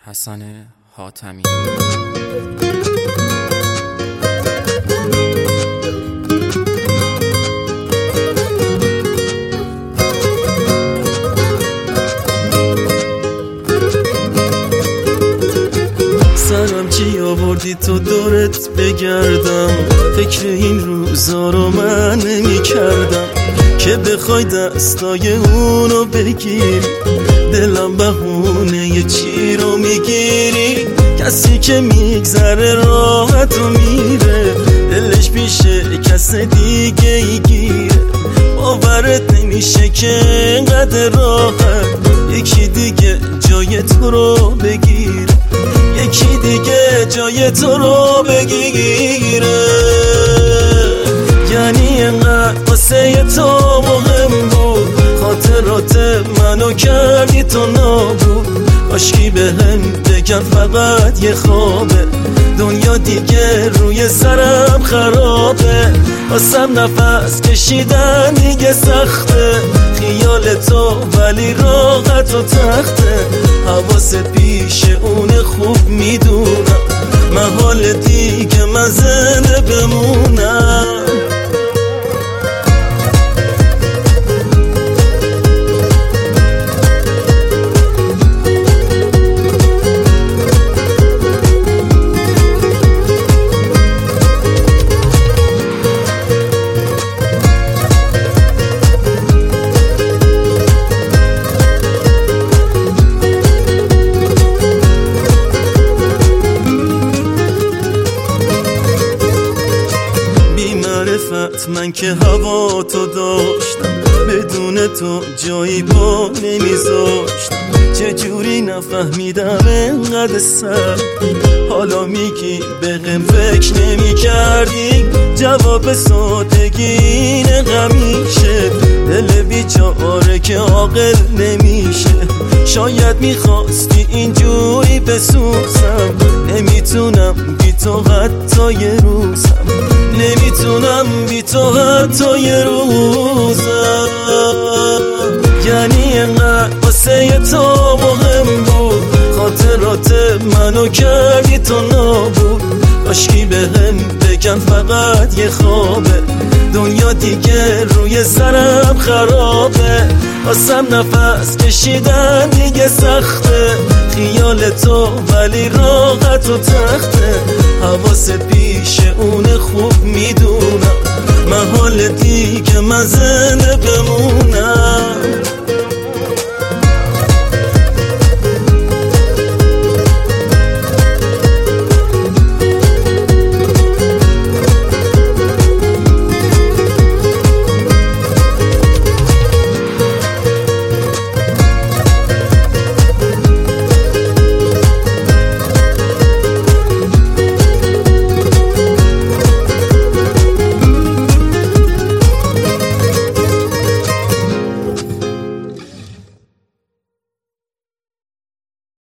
حسن حاتمی. سرم چی آوردی تو دورت بگردم، فکر این روزا رو من نمی کردم که بخوای دستای اونو بگیری، دلم بهونه یه چی رو میگیری. کسی که میگذره راحت و میره، دلش پیشه کس دیگه ای گیره. باورت نمیشه که اینقدر راحت یکی دیگه جای تو رو بگیره، یکی دیگه جای تو رو بگیره. یعنی اینقدر واسه تو مهم بود، خاطرات منو کردی تو نابود. عاشقی به هم بگم فقط یه خوابه، دنیا دیگه روی سرم خرابه. واسم نفس کشیدن دیگه سخته، خیال تو ولی راحت و تخته. حواست پیش اون خوب میدونم، محال دیگه من زنده بمونم. من که هوا تو داشتم، بدون تو جایی با نمیذاشتم. چجوری نفهمیدم انقدر سر، حالا میگی بهم فکر نمی کردی. جواب سادگی اینه همیشه، دل بیچاره که عاقل نمیشه. شاید میخواستی اینجوری بسوزم، نمیتونم بی تو حتی یه روزم، نمیتونم بی تو حتی یه روزم. یعنی اینقدر واسه تو مهم بود، خاطرات منو کردی تو نابود. عاشقی به هم بگم فقط یه خوابه، دنیا دیگه روی سرم خرابه. واسم نفس کشیدن دیگه سخته، خیال تو ولی راحت و تخته. حواست پیش اون خوب میدونم، محال دیگه من زنده بمونم.